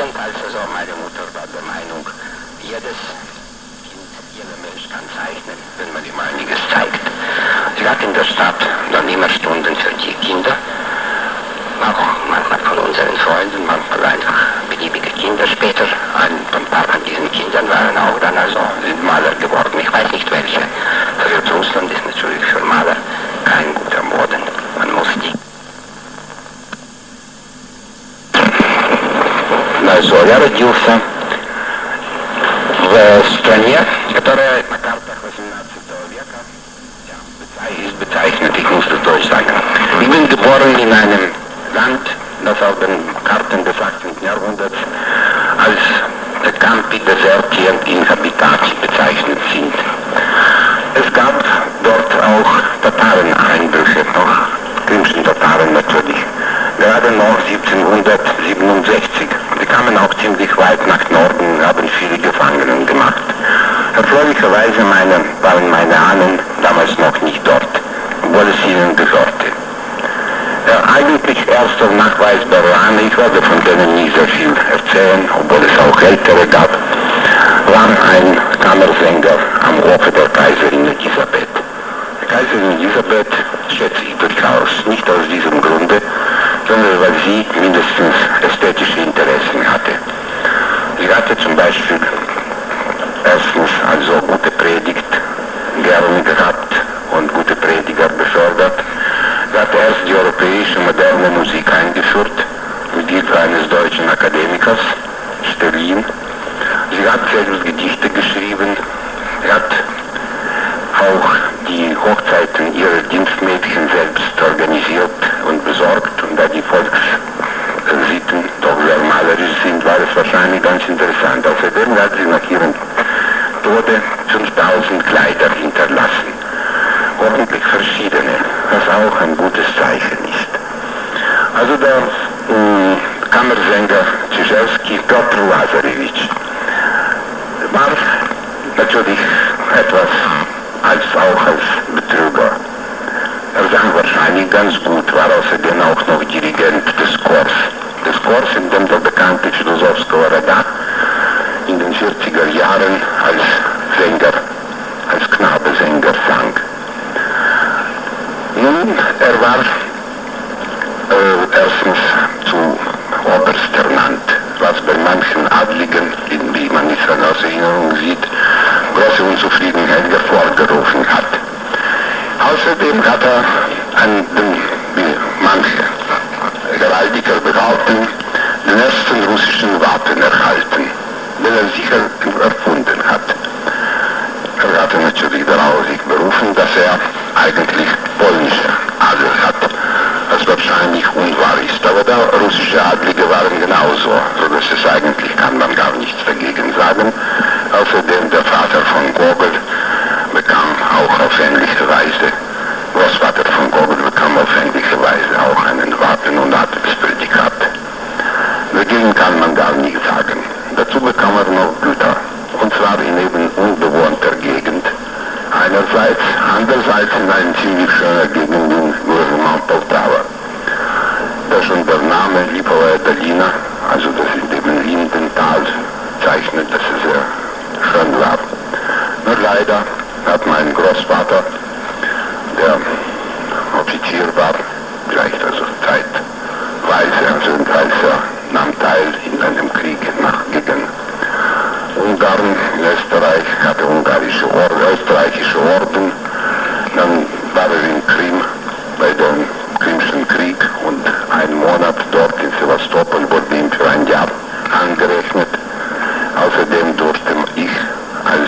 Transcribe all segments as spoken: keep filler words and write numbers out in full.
Jedenfalls also meine Mutter war der Meinung, jedes Kind, jeder Mensch kann zeichnen, wenn man ihm einiges zeigt. Sie hat in der Stadt dann immer Stunden für die Kinder, auch manchmal von unseren Freunden, manchmal einfach beliebige Kinder. Später ein, ein paar von diesen Kindern waren auch dann also Maler geworden. Ich weiß nicht welche. Russland ist natürlich für Maler kein guter Boden. Man muss die Зоря родился в стране, которая на картах восемнадцатого века ist bezeichnet, ich muss das Deutsch sagen. Ich bin geboren in einem Land, das auf den Karten des achtzehnten Jahrhunderts als Campi Deserti und Inhabitati bezeichnet sind. Es gab dort auch Tatareneinbrüche, noch krimschen Tataren natürlich, gerade noch siebzehnhundertsiebenundsechzig. Die kamen auch ziemlich weit nach Norden und haben viele Gefangenen gemacht. Erfreulicherweise meine, waren meine Ahnen damals noch nicht dort, obwohl es ihnen gehörte. Der eigentlich erste nachweisbare Ahne, ich werde von denen nie sehr viel erzählen, obwohl es auch ältere gab, war ein Kammersänger am Hofe der Kaiserin Elisabeth. Die Kaiserin Elisabeth schätze ich durchaus nicht aus diesem Grunde, sondern weil sie mindestens ästhetische Interessen hatte. Sie hatte zum Beispiel erstens also gute Predigt gern gehabt und gute Prediger befördert. Sie hat erst die europäische moderne Musik eingeführt, mit Hilfe eines deutschen Akademikers, Sterlin. Sie hat selbst Gedichte geschrieben. Sie hat auch die Hochzeiten ihrer Dienstmädchen selbst organisiert und besorgt. Und da die Volkssitten doch sehr malerisch sind, war es wahrscheinlich ganz interessant. Außerdem hat sie nach ihrem Tode fünftausend Kleider hinterlassen. Ordentlich verschiedene, was auch ein gutes Zeichen ist. Also der äh, Kammersänger Czyżewski, Piotr Lazarewitsch, war natürlich etwas als auch als Betrüger. Er sang wahrscheinlich ganz gut, war außerdem auch noch Dirigent des Chors. Des Chors, in dem der bekannte Philosoph Skovoroda in den vierziger Jahren als Sänger, als Knabesänger sang. Nun, er war äh, erstens zu Oberst ernannt, was bei manchen Adligen, wie man es aus Erinnerung sieht, große Unzufriedenheit hervorgerufen hat. Außerdem hat er an den, wie manche Heraldiker behaupten, den ersten russischen Wappen erhalten, den er sicher erfunden hat. Er hatte natürlich darauf sich berufen, dass er eigentlich polnische Adel hat, was wahrscheinlich unwahr ist. Aber da russische Adlige waren genauso, sodass es eigentlich kann man gar nichts dagegen sagen. Außerdem der Vater von Gogol bekam auch auf ähnliche Weise, Großvater von Gogol bekam auf ähnliche Weise auch einen Wappen- und Adelsprädikat. Dagegen kann man gar nichts sagen. Dazu bekam er noch Güter, und zwar in eben unbewohnter Gegend. Einerseits, andererseits in einer ziemlich schönen Gegend in Gouvernement Poltava. Da schon der Name Lipovaya Dolina, also das ist eben Lindental, zeichnet, dass es sehr schön war. Nur leider hat mein Großvater, der Offizier war, vielleicht also zeitweise, also als er nahm teil in einem Krieg nach gegen Ungarn, in Österreich, hatte ungarische Orden, österreichische Orden, dann war er in Krim bei dem Krimschen Krieg und ein Monat dort in Sevastopol wurde ihm für ein Jahr angerechnet. Außerdem durfte ich als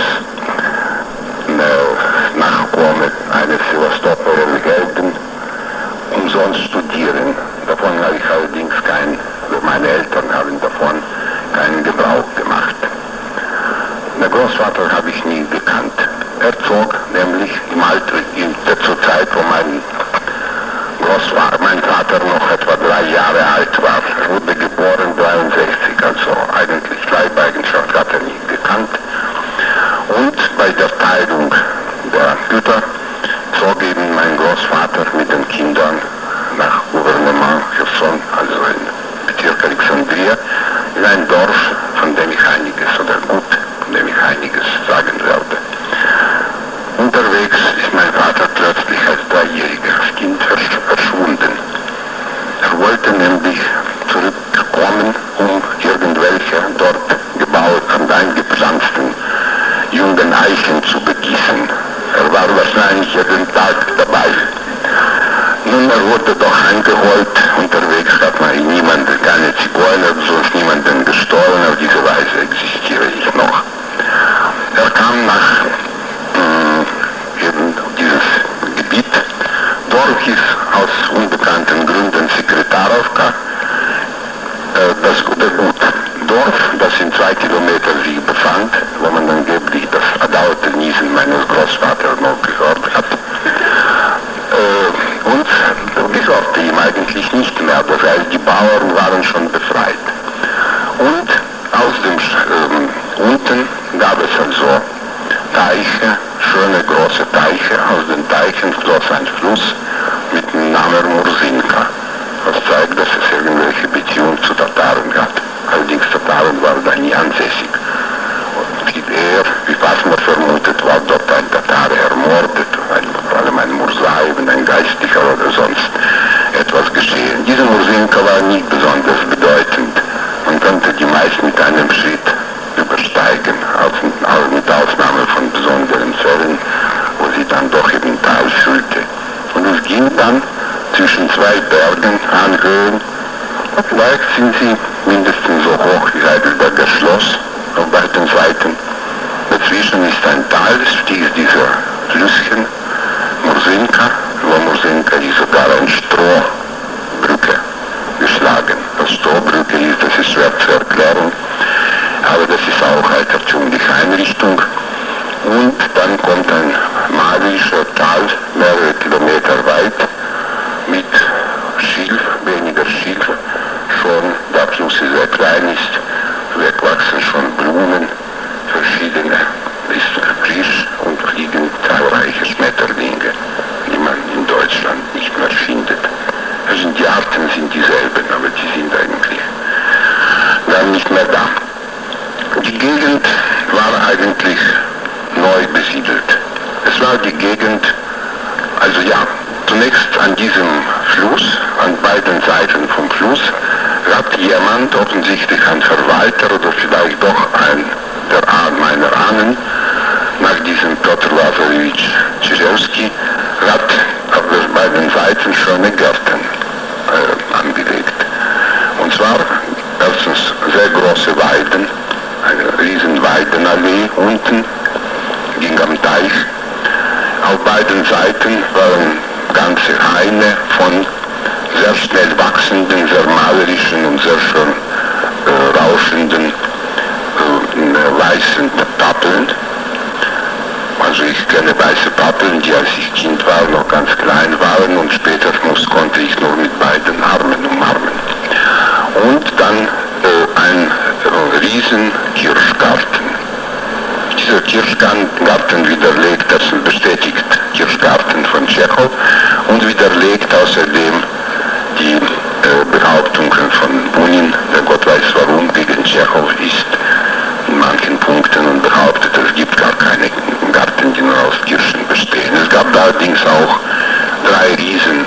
äh, Nachkomme eines Sevastopoler gelten, umsonst studieren. Davon habe ich allerdings keinen, meine Eltern haben davon keinen Gebrauch gemacht. Der Großvater habe ich nie gekannt. Er zog nämlich im Alter, in der zur Zeit, wo mein Großvater, mein Vater noch etwa drei Jahre alt war. Er wurde geboren dreiundsechzig, also eigentlich Leibeigenschaft hat er nie gekannt. Und bei der Teilung der Güter zog eben mein Großvater mit den Kindern nach Gouvernement Cherson, also in Bezirk Alexandria, in ein Dorf Dorf, von dem ich einiges, oder gut, von dem ich einiges sagen werde. Unterwegs ist mein Vater plötzlich als dreijähriges Kind verschwunden. Er wollte nämlich zurückkommen, um irgendwelche dort gebaut und eingepflanzten jungen Eichen zu begießen. Er war wahrscheinlich jeden Tag dabei. Nun, er wurde doch eingeholt. Unterwegs hat man niemanden, keine Zigeuner, sonst niemanden gestohlen. Auf diese Weise existiere ich noch. Er kam nach eben dieses Gebiet. Dort hieß aus unbekannten Gründen Sekretarovka, äh, das gute Gut. Dorf, das in zwei Kilometer sich befand, wo man angeblich das erdaute Niesen meines Großvaters noch gehört hat. Äh, und gehörte ihm eigentlich nicht mehr, das heißt, die Bauern waren schon befreit. Und aus dem ähm, unten gab es also Teiche, schöne große Teiche. Aus den Teichen floss ein Fluss mit dem Namen Mursinka, was zeigt, dass es irgendwelche Beziehung zu Tataren gab. Allerdings Tataren waren da nie ansässig. Und viel eher, wie Fassner vermutet, war dort ein Tatare ermordet, ein, vor allem ein Mursai, ein Geistlicher oder sonst etwas geschehen. Diese Mursinka war nicht besonders bedeutend. Man konnte die meist mit einem Schritt übersteigen, mit Ausnahme von besonderen Fällen, wo sie dann doch im Tal füllte. Und es ging dann zwischen zwei Bergen, Anhöhen, und vielleicht sind sie mindestens so hoch wie Heidelberger Schloss auf beiden Seiten. Dazwischen ist ein Tal, es stieß dieser Flüsschen, Mursinka, wo Mursinka ist sogar eine Strohbrücke geschlagen. Was Strohbrücke ist, das ist schwer zu erklären, aber das ist auch altertümliche Einrichtung. Und dann kommt ein malerischer Tal, mehrere Kilometer weit, mit Schilf, weniger Schilf, schon, der Fluss sehr klein ist, wegwachsen schon Blumen, verschiedene, ist frisch und fliegen zahlreiche Schmetterlinge, die man in Deutschland nicht mehr findet. Also die Arten sind dieselben, aber die sind eigentlich dann nicht mehr da. Die Gegend war eigentlich neu besiedelt. Es war die Gegend, also ja, zunächst an diesem Fluss, an beiden Seiten vom Fluss, hat jemand, offensichtlich ein Verwalter oder vielleicht doch ein der Ahn, meiner Ahnen, nach diesem Piotr Lazarewitsch Czyżewski, hat auf beiden Seiten schöne Gärten äh, angelegt. Und zwar erstens sehr große Weiden, eine riesen Weidenallee unten, ging am Teich. Auf beiden Seiten waren ganze Haine von sehr schnell wachsenden, sehr malerischen und sehr schön äh, rauschenden äh, weißen Pappeln. Also ich kenne weiße Pappeln, die als ich Kind war noch ganz klein waren und später muss, konnte ich nur mit beiden Armen umarmen. Und dann äh, ein äh, riesen Kirschgarten. Dieser Kirschgarten widerlegt, das bestätigt Kirschgarten von Tschechow und widerlegt außerdem die äh, Behauptungen von Bunin, der Gott weiß warum gegen Tschechow ist in manchen Punkten und behauptet, es gibt gar keine Garten, die nur aus Kirschen bestehen. Es gab allerdings auch drei riesen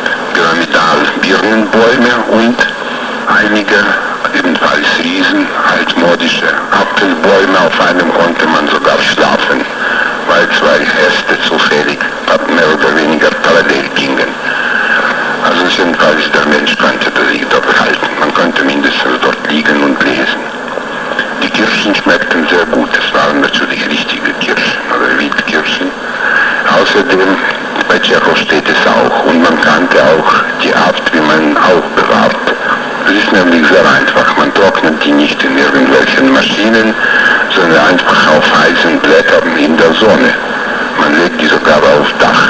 Pyramidal-Birnenbäume und einige ebenfalls riesen altmodische Apfelbäume. Auf einem konnte man sogar schlafen, weil zwei Äste zufällig mehr oder weniger parallel gingen. Also jedenfalls der Mensch konnte sich dort halten. Man konnte mindestens dort liegen und lesen. Die Kirschen schmeckten sehr gut. Es waren natürlich richtige Kirschen oder Wildkirschen. Außerdem, bei Tschechow steht es auch und man kannte auch die Art, wie man aufbewahrt. Es ist nämlich sehr einfach. Man trocknet die nicht in irgendwelchen Maschinen, sondern einfach auf heißen Blättern in der Sonne. Man legt die sogar aufs Dach.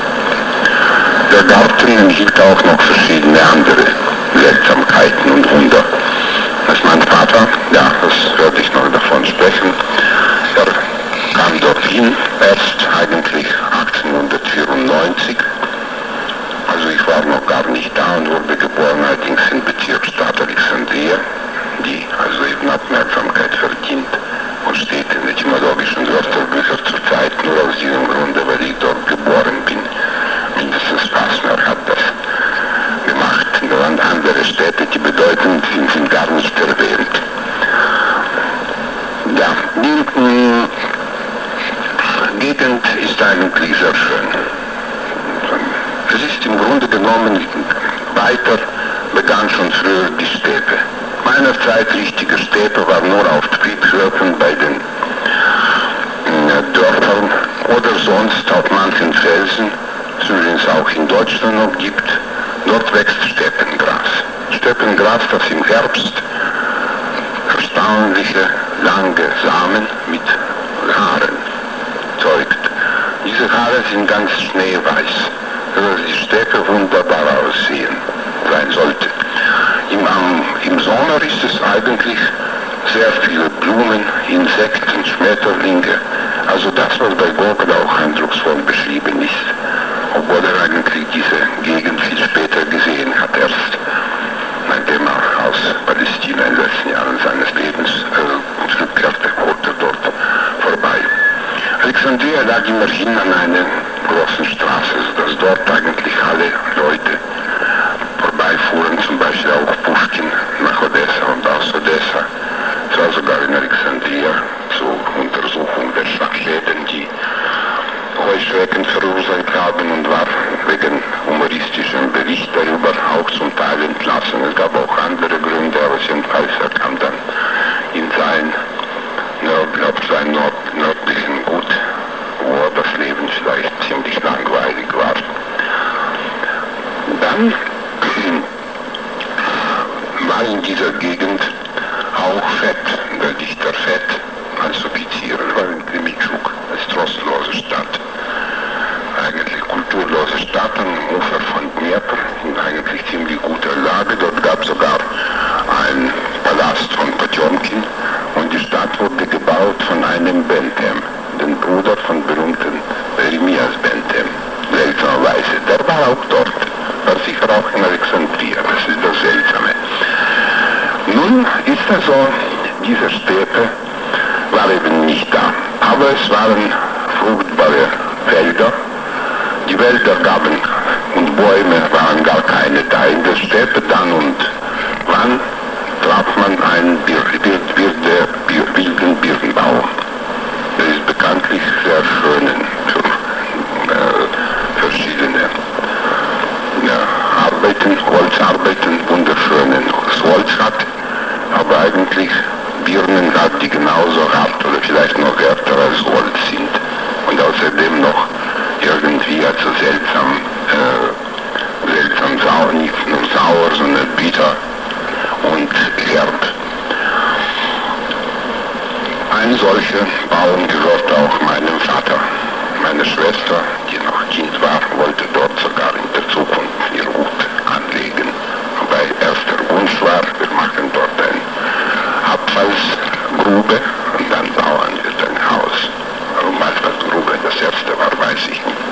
Der Garten enthielt auch noch verschiedene andere Seltsamkeiten und Wunder. Als mein Vater, ja, das hörte ich noch davon sprechen, er kam dorthin, erst eigentlich achtzehnhundertvierundneunzig, also ich war noch gar nicht da und wurde geboren allerdings in Bezirksstadt Alexandria, die also eben Aufmerksamkeit verdient und steht in etymologischen Wörterbüchern zurzeit nur aus diesem Grunde, weil ich dort geboren bin. Mindestens Passner hat das gemacht. Und andere Städte, die bedeutend sind, sind gar nicht erwähnt. Ja, die mh, Gegend ist eigentlich sehr schön. Es ist im Grunde genommen weiter, begann schon früher die Steppe. Meiner Zeit richtige Steppe war nur auf Triebhöfen bei den äh, Dörfern oder sonst auf manchen Felsen, übrigens auch in Deutschland noch gibt. Dort wächst Steppengras. Steppengras, das im Herbst erstaunliche lange Samen mit Haaren zeugt. Diese Haare sind ganz schneeweiß, sodass die Steppe wunderbar aussehen sein sollte. Im, am, im Sommer ist es eigentlich sehr viele Blumen, Insekten, Schmetterlinge, also das, was bei Gogol auch eindrucksvoll beschrieben ist, obwohl er eigentlich diese Gegend viel später gesehen hat, erst nachdem er aus Palästina in den letzten Jahren seines Lebens äh, zurückkehrte, fuhr er dort vorbei. Alexandria lag immerhin an einer großen Straße, sodass dort eigentlich alle Leute vorbeifuhren, zum Beispiel auch Puschkin nach Odessa und aus Odessa. Es war sogar in Alexandria zur Untersuchung der Schäden, die Heuschrecken verursacht haben, und war wegen humoristischem Bericht darüber auch zum Teil entlassen. Es gab auch andere Gründe, aber jedenfalls er kam dann in sein, auf sein Nord, nördlichen Gut, wo das Leben vielleicht ziemlich langweilig war. Dann war in dieser Gegend auch Fett, der Dichter Fett als Offizier, war in Kremitschuk, als trostlose Stadt. Eigentlich kulturlose Stadt am Ufer von Dnieper, in eigentlich ziemlich guter Lage. Dort gab es sogar einen Palast von Potjomkin und die Stadt wurde gebaut von einem Bentham, dem Bruder von berühmten Jeremias Bentham, seltsamerweise. Der war auch dort, war sicher auch in Alexandria, das ist das Seltsame. Nun ist also, diese Steppe war eben nicht da, aber es waren fruchtbare Felder. Die Wälder gaben und Bäume waren gar keine da. In der Steppe dann und wann traf man einen Bir Bir Bir Bir wilden Birnbaum. Der ist bekanntlich sehr schönen für äh, verschiedene ja, Arbeiten, Holzarbeiten, wunderschönen Holz hat, aber eigentlich Birnen hat, die genauso hart oder vielleicht noch härter als Holz sind und außerdem noch irgendwie also seltsam, äh, seltsam sauer, nicht nur sauer, sondern bitter und herb. Ein solcher Baum gehörte auch meinem Vater. Meine Schwester, die noch Kind war, wollte dort sogar in der Zukunft ihr Gut anlegen. Wobei erster Wunsch war, wir machen dort eine Abfallsgrube und dann bauen wir ein Haus. Warum Abfallsgrube das erste war, weiß ich nicht.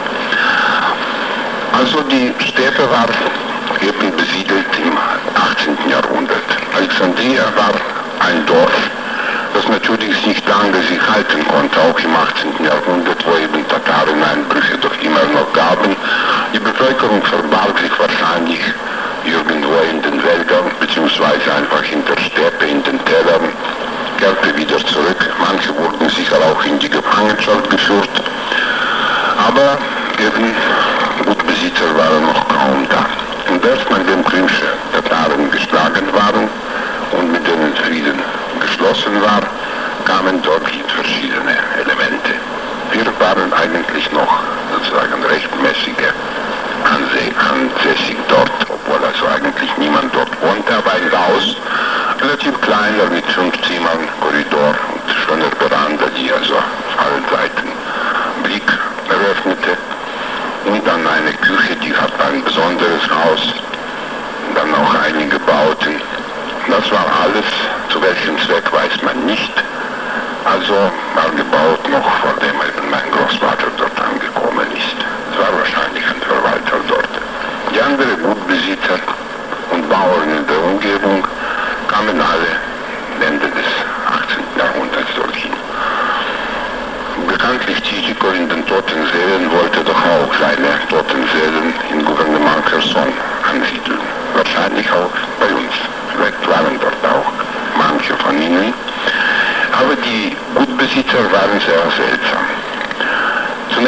Also die Steppe war eben besiedelt im achtzehnten Jahrhundert. Alexandria war ein Dorf, das natürlich nicht lange sich halten konnte, auch im achtzehnten Jahrhundert, wo eben Tatareneinbrüche doch immer noch gaben. Die Bevölkerung verbarg sich wahrscheinlich irgendwo in den Wäldern, beziehungsweise einfach in der Steppe, in den Tälern, kehrte wieder zurück. Manche wurden sicher auch in die Gefangenschaft geführt, aber eben Gutbesitzer waren noch kaum da. Und erst nachdem krymsche Tataren geschlagen waren und mit denen Frieden geschlossen war, kamen dort verschiedene Elemente. Wir waren eigentlich noch sozusagen rechtmäßige ansässig dort, obwohl also eigentlich niemand dort wohnte, aber ein Haus, relativ kleiner mit fünf Zimmern, Korridor und schöner Veranda, die also auf allen Seiten Blick eröffnete. Und dann eine Küche, die hat ein besonderes Haus, dann auch einige Bauten. Das war alles, zu welchem Zweck weiß man nicht. Also war gebaut noch, vor dem eben mein Großvater dort angekommen ist. Es war wahrscheinlich ein Verwalter dort. Die anderen Gutbesitzer und Bauern in der Umgebung kamen alle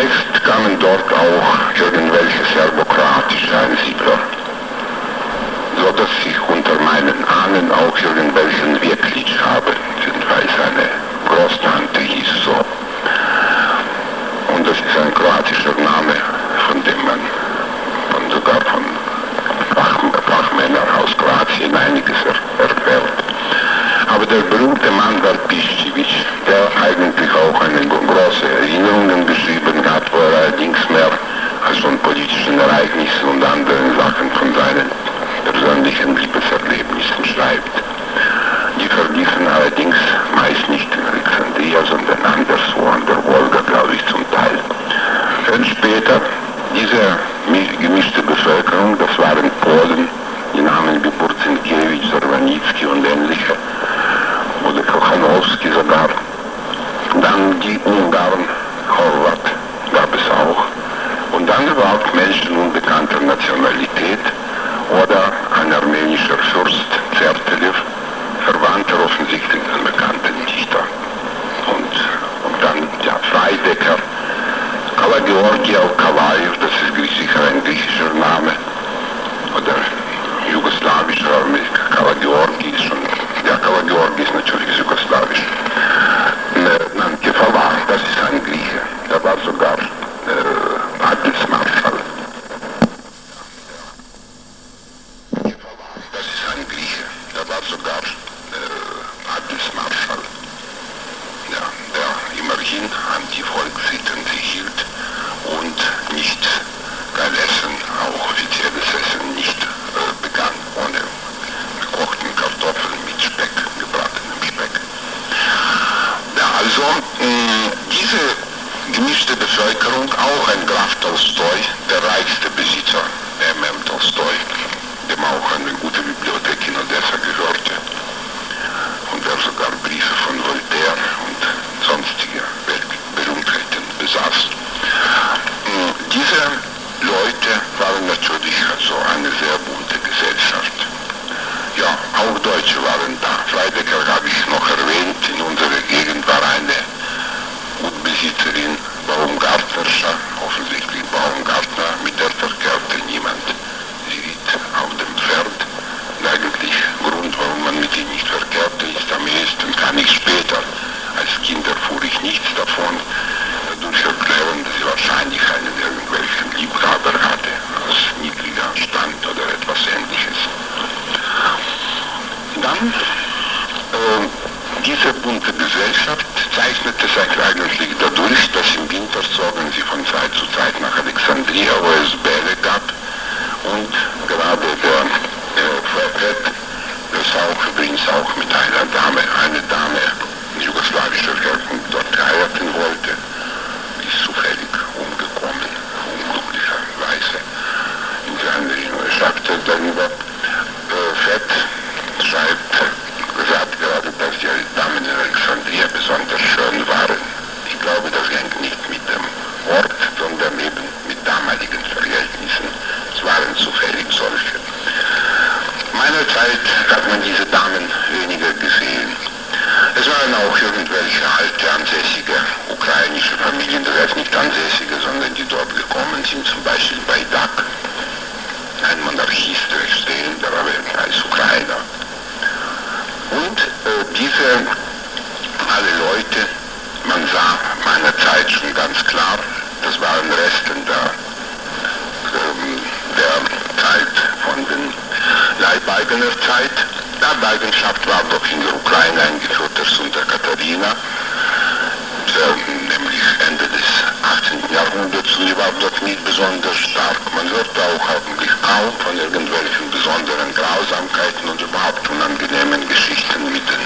Zunächst kamen dort auch irgendwelche serbokroatische Einsiedler, so dass ich unter meinen Ahnen auch irgendwelchen Virklic habe, weil seine Großtante hieß so. Und das ist ein kroatischer Name, von dem man von sogar von Fach, Fachmännern aus Kroatien einiges er, erfährt. Aber der berühmte Mann war Piščević, der eigentlich auch eine große Erinnerungen geschrieben hat, wo er allerdings mehr als von politischen Ereignissen und anderen Sachen von seinen persönlichen Liebeserlebnissen schreibt. Die verliefen allerdings meist nicht in Alexandria, sondern anderswo an der Wolga, glaube ich, zum Teil. Dann später, diese gemischte Bevölkerung, das waren Polen, die Namen wie Burzinkiewicz, Sorwanicki und ähnliche, oder Kochanowski sogar. Dann die Ungarn, Horvat gab es auch. Und dann überhaupt Menschen unbekannter Nationalität oder ein armenischer Fürst, Zertelev, Verwandter offensichtlich den bekannten Dichter. Und, und dann, ja, Freidecker, Kalageorgi Alkalaev, das ist sicher ein griechischer Name, oder jugoslawischer, aber Kalageorgi ist schon, ja, Kalageorgi ist natürlich jugoslawisch. Nein, Kefala, das ist ein Grieche, der war sogar äh, Adelsmarschall. Kefala, das ist ein Grieche, der war sogar äh, Adelsmarschall, ja, der immerhin an die Volkssitten sich hielt und nicht kein Essen, auch offizielles Essen, nicht äh, begann ohne gekochten Kartoffeln mit Speck, gebratenem Speck. Ja, also mh, diese gemischte Bevölkerung, auch ein Graf Tolstoi, der reichste Besitzer, M M Tolstoi, dem auch eine gute Bibliothek in Odessa gehörte und der sogar Briefe von Voltaire und sonstige Weltberühmtheiten besaß. Mh, diese Leute waren natürlich also eine sehr bunte Gesellschaft. Ja, auch Deutsche waren da. Freidecker habe ich noch erwähnt, in unserer Gegend war eine Gutbesitzerin, Baumgartnerscha, offensichtlich Baumgartner, mit der verkehrte niemand. Sie ritt auf dem Pferd. Und eigentlich Grund, warum man mit ihr nicht verkehrte, ist am ehesten, kann ich später. Als Kind erfuhr ich nichts davon, dadurch erklären, dass sie wahrscheinlich einen irgendwelchen Liebhaber hatte, aus niedriger Stand oder etwas Ähnliches. Dann, äh, diese bunte Gesellschaft zeichnete sich eigentlich dadurch, dass im Winter zogen sie von Zeit zu Zeit nach Alexandria, wo es Bälle gab, und gerade der Fred, das auch übrigens auch mit einer Dame, eine Dame jugoslawischer Herkunft dort heiraten wollte, ist zufällig umgekommen, unglücklicherweise. In seiner Erinnerung schreibt er darüber, äh, Fett schreibt, sagt gerade, dass die Damen in Alexandria besonders schön waren. Ich glaube, das hängt nicht mit dem Ort, sondern eben mit damaligen Verhältnissen. Es waren zufällig solche. Meiner Zeit hat man diese Damen weniger gesehen. Es waren auch irgendwelche alte, ansässige ukrainische Familien, das heißt nicht ansässige, sondern die dort gekommen sind, zum Beispiel bei Dak, ein Monarchist, rechtsstehender, aber als Ukrainer. Und äh, diese, alle Leute, man sah meiner Zeit schon ganz klar, das waren Resten der, ähm, der Zeit von den Leibeigener Zeit. Leibeigenschaft war doch in der Ukraine eingeführt erst unter Katharina, äh, nämlich Ende des achtzehnten Jahrhunderts, und die war dort nicht besonders stark. Man hörte auch eigentlich kaum von irgendwelchen besonderen Grausamkeiten und überhaupt unangenehmen Geschichten mit den,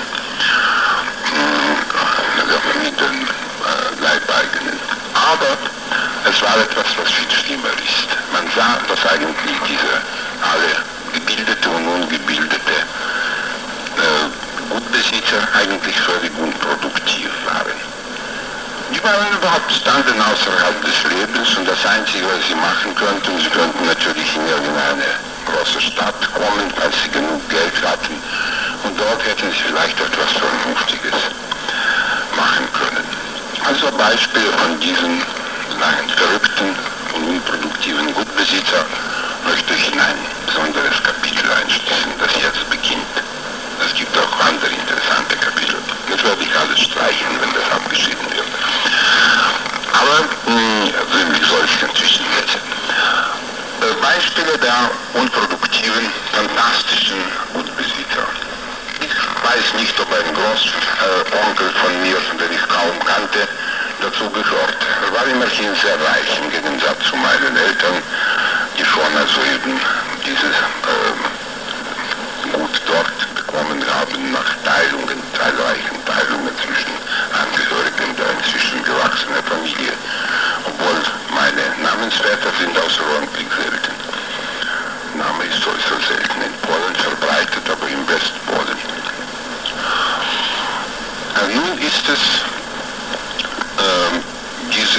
äh, mit den äh, Leibeigenen. Aber es war etwas, was viel schlimmer ist. Man sah, dass eigentlich diese alle gebildete und ungebildete äh, Gutbesitzer eigentlich völlig unproduktiv waren. Die waren überhaupt standen außerhalb des Lebens, und das Einzige, was sie machen könnten, sie könnten natürlich in irgendeine große Stadt kommen, falls sie genug Geld hatten, und dort hätten sie vielleicht etwas Vernünftiges machen können. Also Beispiele von diesen einen verrückten und unproduktiven Gutbesitzer möchte ich in ein besonderes Kapitel einstellen, das jetzt beginnt. Es gibt auch andere interessante Kapitel. Das werde ich alles streichen, wenn das abgeschrieben wird. Aber mh, wie soll ich inzwischen jetzt? Äh, Beispiele der unproduktiven, fantastischen Gutbesitzer. Ich weiß nicht, ob ein Großonkel äh, von mir, den ich kaum kannte, dazu gehört. Er war immerhin sehr reich, im Gegensatz zu meinen Eltern, die schon also eben dieses äh, Gut dort bekommen haben nach Teilungen, zahlreichen Teilungen zwischen Angehörigen der inzwischen gewachsenen Familie, obwohl meine Namensväter sind außerordentlich selten. Name ist sowieso selten in Polen verbreitet, aber im Westpolen. Äh, nun ist es äh, diese,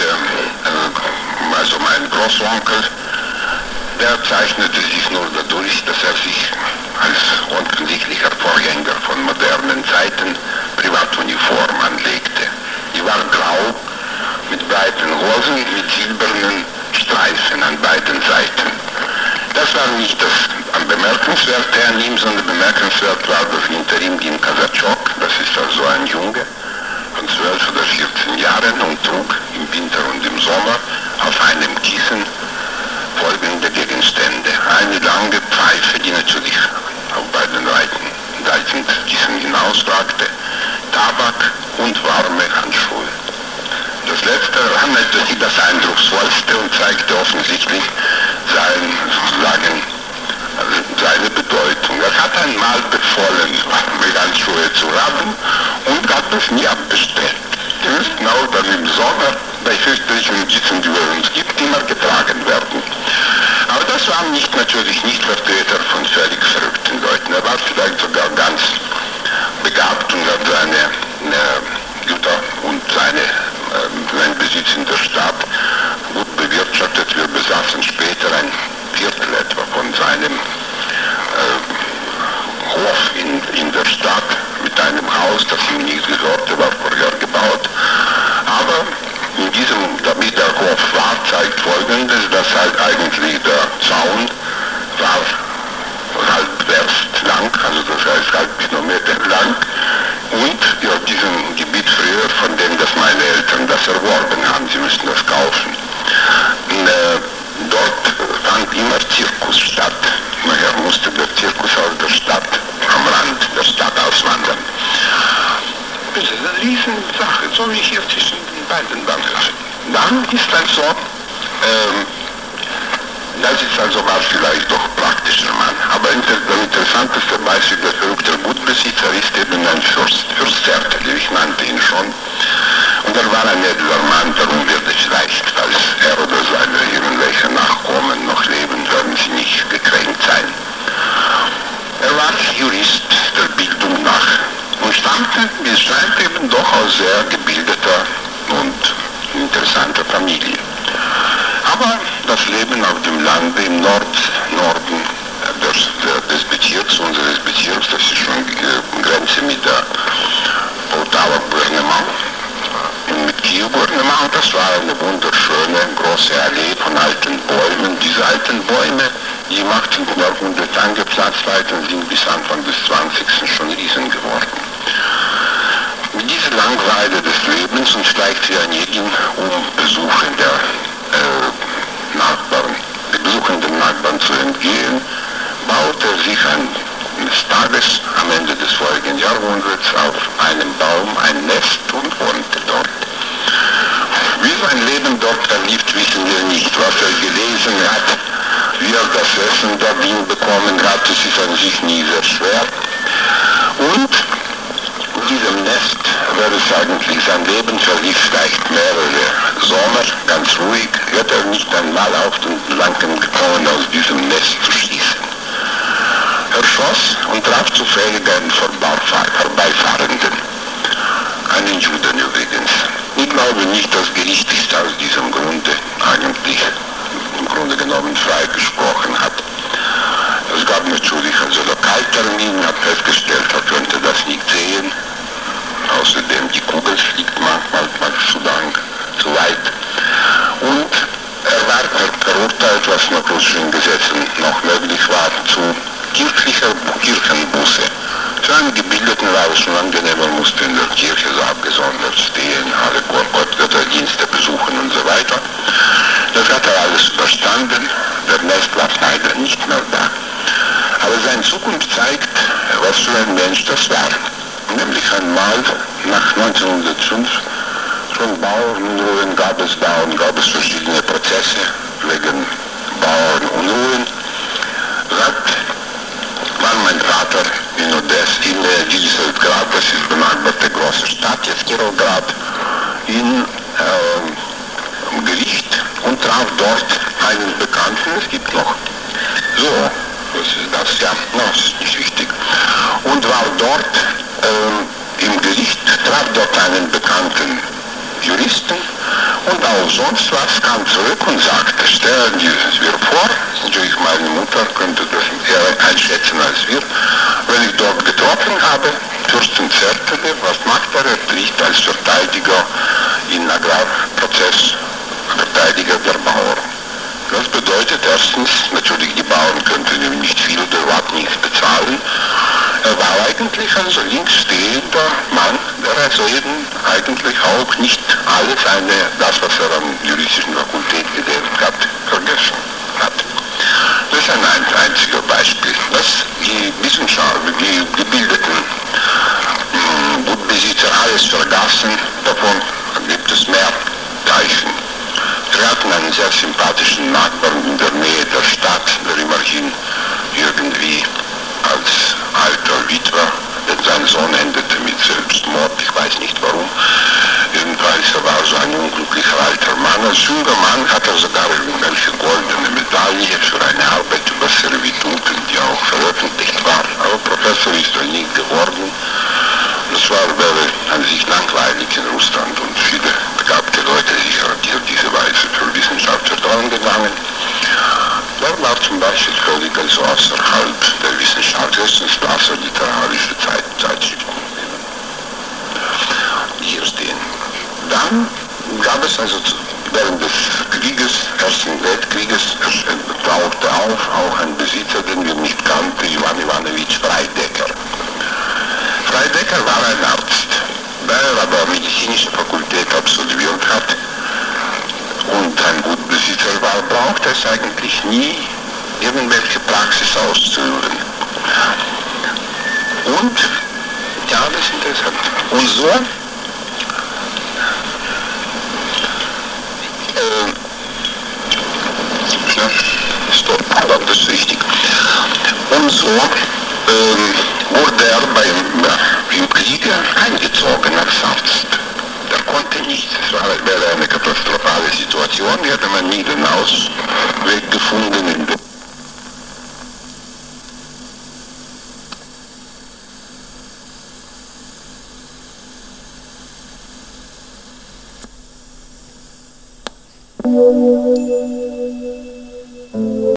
äh, also mein Großonkel, der zeichnete sich nur dadurch, dass er sich als offensichtlicher Vorgänger von modernen Zeiten Privatuniform anlegte. Die war grau, mit breiten Hosen, mit silbernen Streifen an beiden Seiten. Das war nicht das am bemerkenswerte an ihm, sondern bemerkenswert war, dass hinter ihm ging Kasachok, das ist also ein Junge von zwölf oder vierzehn Jahren und trug im Winter und im Sommer auf einem Kissen folgende Gegenstände. Eine lange Pfeife, die natürlich auf beiden Seiten Kissen hinausragte, Tabak und warme Handschuhe. Das letzte handelte sich das eindrucksvollste und zeigte offensichtlich sein, sozusagen, seine Bedeutung. Er hat einmal befohlen, warme Handschuhe zu haben und hat es nie abbestellt. Die müssten auch dann im Sommer bei fürchterlichen Notizien, die es uns gibt, immer getragen werden. Aber das waren nicht, natürlich nicht Vertreter von völlig verrückten Leuten. Er war vielleicht sogar ganz begabt und hat seine äh, Güter und seine, äh, seinen Besitz in der Stadt gut bewirtschaftet. Wir besaßen später ein Viertel etwa von seinem äh, Hof in, in der Stadt mit einem Haus, das ihm nie gehörte, war vorher gebaut. Aber in diesem, damit der Hof war, zeigt Folgendes, dass halt eigentlich der Zaun war halb Werst lang, also das heißt halb Kilometer lang, und auf diesem Gebiet früher, von dem das meine Eltern das erworben haben, sie müssten das kaufen. Und, äh, dort fand immer Zirkus statt. Nachher musste der Zirkus aus der Stadt, am Rand der Stadt auswandern. Das ist eine Riesensache, so wie hier zwischen den beiden Bankern. Dann ist also, ähm, das ist also war vielleicht doch praktischer Mann. Aber inter, der interessanteste Beispiel der verrückte Gutbesitzer ist eben ein Fürst, Fürst Zertel, ich nannte ihn schon. Und er war ein edler Mann, darum wird es vielleicht, falls er oder seine irgendwelche Nachkommen noch leben, werden sie nicht gekränkt sein. Er war Jurist der Bildung nach und stammte, wie es scheint, eben doch aus sehr gebildeter und interessanter Familie. Aber das Leben auf dem Lande im Nord, Norden des, des Bezirks, unseres Bezirks, das ist schon die Grenze mit der Poltava-Gouvernement, mit Kiew-Gouvernement, das war eine wunderschöne große Allee von alten Bäumen. Diese alten Bäume, die im achtzehnten Jahrhundert angepflanzt waren, sind bis Anfang des zwanzigsten schon riesen geworden. Diese Langweile des Lebens und vielleicht für ein jeden um Besuchen der äh, Nachbarn, die besuchenden Nachbarn zu entgehen, baute er sich eines Tages am Ende des vorigen Jahrhunderts auf einem Baum ein Nest und wohnte dort. Wie sein Leben dort verlief, wissen wir nicht. Was er gelesen hat, wie er das Essen dort hinbekommen hat, das ist an sich nie sehr schwer. Und in diesem Nest wäre es eigentlich, sein Leben verlief vielleicht mehrere Sommer, ganz ruhig, hätte er nicht einmal auf den Gedanken gekommen, aus diesem Nest zu schießen. Er schoss und traf zufällig einen Vorbeifahrenden, einen Juden übrigens. Ich glaube nicht, dass Gericht ist aus diesem Grunde eigentlich im Grunde genommen freigesprochen hat. Es gab natürlich also Lokaltermin, hat festgestellt, er könnte das nicht sehen. Außerdem die Kugel fliegt manchmal, manchmal zu lang, zu weit. Und was nach russischen Gesetzen noch möglich war, zu kirchlicher Kirchenbuße. Für einen Gebildeten war es schon angenehm, man musste in der Kirche so abgesondert stehen, alle Gottgötterdienste besuchen und so weiter. Das hat er alles überstanden, der Nest war leider nicht mehr da. Aber seine Zukunft zeigt, was für ein Mensch das war. Nämlich einmal nach neunzehnhundertfünf schon Bauernunruhen gab es da und gab es verschiedene Prozesse wegen Bauernunruhen. War mein Vater in Odessa, in Jelisavgrad, das ist benachbarte große Stadt, jetzt Kirowgrad, in äh, Gericht und traf dort einen Bekannten, es gibt noch. So, was ist das? Ja, no, das ist nicht wichtig. Und war dort äh, im Gericht, traf dort einen bekannten Juristen und auch sonst was, kam zurück und sagte, stellen Sie es mir vor, natürlich meine Mutter könnte das eher einschätzen als wir, wenn ich dort getroffen habe, Fürsten Zertele, was macht er? Er tritt als Verteidiger in Agrarprozess, Verteidiger der Bauern. Das bedeutet erstens, natürlich die Bauern könnten ihm nicht viel oder überhaupt nichts bezahlen. Er war eigentlich ein so linksstehender Mann, der also eben eigentlich auch nicht alles eine, das was er an juristischen Fakultät gelernt hat, vergessen hat. Das ist ein einziger Beispiel. Dass die Wissenschaftler, die gebildeten mh, Gutbesitzer alles vergaßen, davon gibt es mehr Zeichen. Wir hatten einen sehr sympathischen Nachbarn in der Nähe der Stadt, der immerhin irgendwie als alter Witwer, denn sein Sohn endete mit Selbstmord, ich weiß nicht warum. Jedenfalls er war so ein unglücklicher alter Mann. Als junger Mann hat er sogar irgendwelche goldene Medaille für eine Arbeit über Servituten, die auch veröffentlicht war. Aber Professor ist er nie geworden. Das war wäre an sich langweilig in Russland und viele begabte Leute sicher auf diese Weise für Wissenschaft verloren gegangen. Der war zum Beispiel völlig also außerhalb der Wissenschaft, höchstens außer literarische Zeit, Zeitschriften. Hier stehen. Dann gab es also während des Krieges, Ersten Weltkrieges, tauchte auf auch ein Besitzer, den wir nicht kannten, Iwan Iwanowitsch Freidecker. Freidecker war ein Arzt, der aber medizinische Fakultät absolviert hat und ein Gutbesitzer war, brauchte es eigentlich nie, irgendwelche Praxis auszuüben. Und, ja, das ist interessant. Und so, äh, ja, stopp, aber das ist wichtig. Und so, äh, wurde er beim, äh, im Kriege eingezogen als Arzt. Der konnte nicht, es war, wäre eine katastrophale Situation, hätte man nie den Ausweg gefunden in der Thank you.